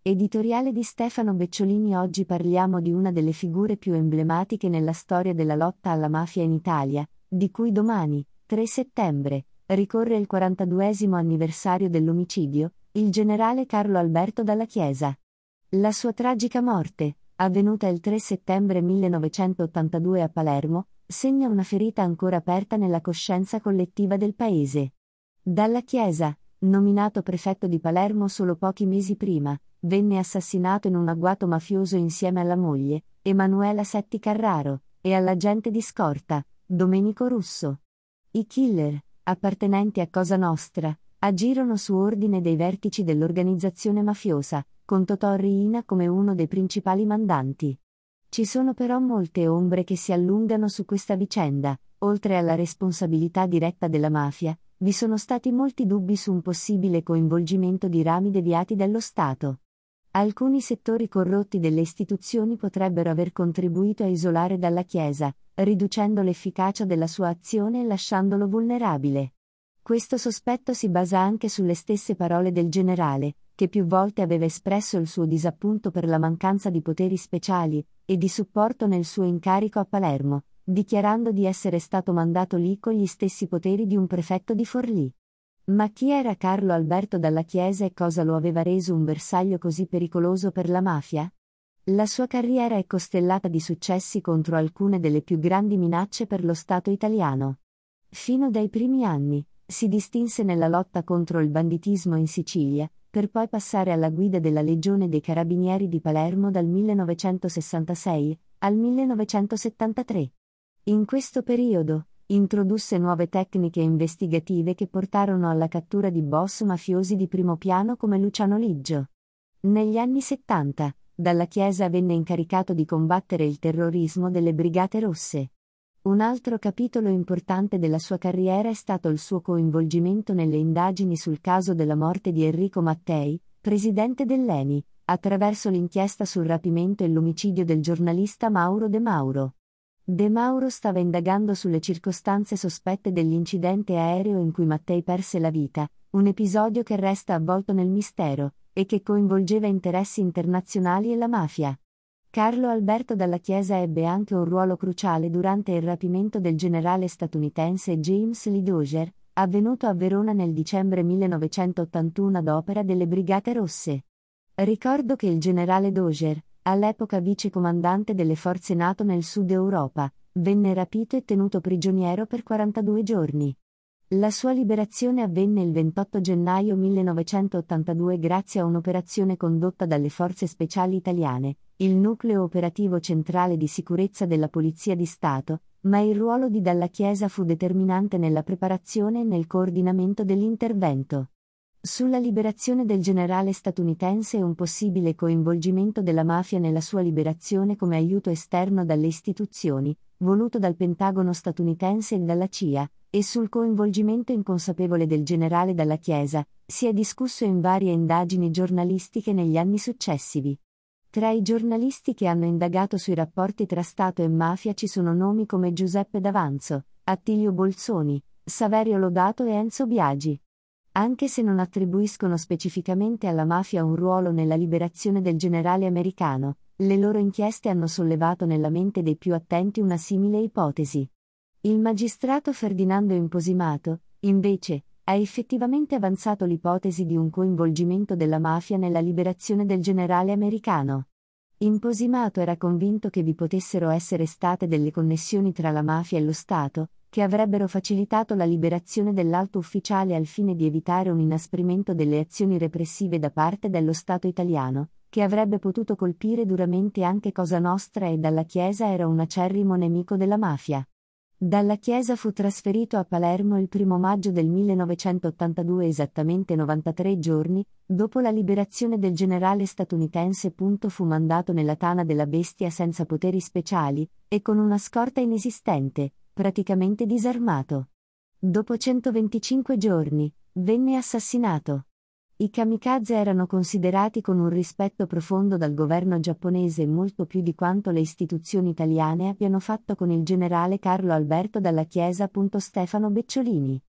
Editoriale di Stefano Becciolini. Oggi parliamo di una delle figure più emblematiche nella storia della lotta alla mafia in Italia, di cui domani, 3 settembre, ricorre il 42esimo anniversario dell'omicidio, il generale Carlo Alberto Dalla Chiesa. La sua tragica morte, avvenuta il 3 settembre 1982 a Palermo, segna una ferita ancora aperta nella coscienza collettiva del paese. Dalla Chiesa, nominato prefetto di Palermo solo pochi mesi prima, venne assassinato in un agguato mafioso insieme alla moglie, Emanuela Setti Carraro, e all'agente di scorta, Domenico Russo. I killer, appartenenti a Cosa Nostra, agirono su ordine dei vertici dell'organizzazione mafiosa, con Totò Riina come uno dei principali mandanti. Ci sono però molte ombre che si allungano su questa vicenda. Oltre alla responsabilità diretta della mafia, vi sono stati molti dubbi su un possibile coinvolgimento di rami deviati dello Stato. Alcuni settori corrotti delle istituzioni potrebbero aver contribuito a isolare Dalla Chiesa, riducendo l'efficacia della sua azione e lasciandolo vulnerabile. Questo sospetto si basa anche sulle stesse parole del generale, che più volte aveva espresso il suo disappunto per la mancanza di poteri speciali e di supporto nel suo incarico a Palermo, dichiarando di essere stato mandato lì con gli stessi poteri di un prefetto di Forlì. Ma chi era Carlo Alberto Dalla Chiesa e cosa lo aveva reso un bersaglio così pericoloso per la mafia? La sua carriera è costellata di successi contro alcune delle più grandi minacce per lo Stato italiano. Fino dai primi anni, si distinse nella lotta contro il banditismo in Sicilia, per poi passare alla guida della Legione dei Carabinieri di Palermo dal 1966 al 1973. In questo periodo, introdusse nuove tecniche investigative che portarono alla cattura di boss mafiosi di primo piano come Luciano Liggio. Negli anni 70, Dalla Chiesa venne incaricato di combattere il terrorismo delle Brigate Rosse. Un altro capitolo importante della sua carriera è stato il suo coinvolgimento nelle indagini sul caso della morte di Enrico Mattei, presidente dell'ENI, attraverso l'inchiesta sul rapimento e l'omicidio del giornalista Mauro De Mauro. De Mauro stava indagando sulle circostanze sospette dell'incidente aereo in cui Mattei perse la vita, un episodio che resta avvolto nel mistero, e che coinvolgeva interessi internazionali e la mafia. Carlo Alberto Dalla Chiesa ebbe anche un ruolo cruciale durante il rapimento del generale statunitense James Lee Dozier, avvenuto a Verona nel dicembre 1981 ad opera delle Brigate Rosse. Ricordo che il generale Dozier, all'epoca vicecomandante delle forze NATO nel Sud Europa, venne rapito e tenuto prigioniero per 42 giorni. La sua liberazione avvenne il 28 gennaio 1982 grazie a un'operazione condotta dalle Forze Speciali Italiane, il nucleo operativo centrale di sicurezza della Polizia di Stato, ma il ruolo di Dalla Chiesa fu determinante nella preparazione e nel coordinamento dell'intervento. Sulla liberazione del generale statunitense e un possibile coinvolgimento della mafia nella sua liberazione come aiuto esterno dalle istituzioni, voluto dal Pentagono statunitense e dalla CIA, e sul coinvolgimento inconsapevole del generale Dalla Chiesa, si è discusso in varie indagini giornalistiche negli anni successivi. Tra i giornalisti che hanno indagato sui rapporti tra Stato e mafia ci sono nomi come Giuseppe D'Avanzo, Attilio Bolzoni, Saverio Lodato e Enzo Biagi. Anche se non attribuiscono specificamente alla mafia un ruolo nella liberazione del generale americano, le loro inchieste hanno sollevato nella mente dei più attenti una simile ipotesi. Il magistrato Ferdinando Imposimato, invece, ha effettivamente avanzato l'ipotesi di un coinvolgimento della mafia nella liberazione del generale americano. Imposimato era convinto che vi potessero essere state delle connessioni tra la mafia e lo Stato, che avrebbero facilitato la liberazione dell'alto ufficiale al fine di evitare un inasprimento delle azioni repressive da parte dello Stato italiano, che avrebbe potuto colpire duramente anche Cosa Nostra e Dalla Chiesa era un acerrimo nemico della mafia. Dalla Chiesa fu trasferito a Palermo il 1 maggio del 1982, esattamente 93 giorni, dopo la liberazione del generale statunitense. Fu mandato nella tana della bestia senza poteri speciali, e con una scorta inesistente, praticamente disarmato. Dopo 125 giorni, venne assassinato. I kamikaze erano considerati con un rispetto profondo dal governo giapponese molto più di quanto le istituzioni italiane abbiano fatto con il generale Carlo Alberto Dalla Chiesa. Stefano Becciolini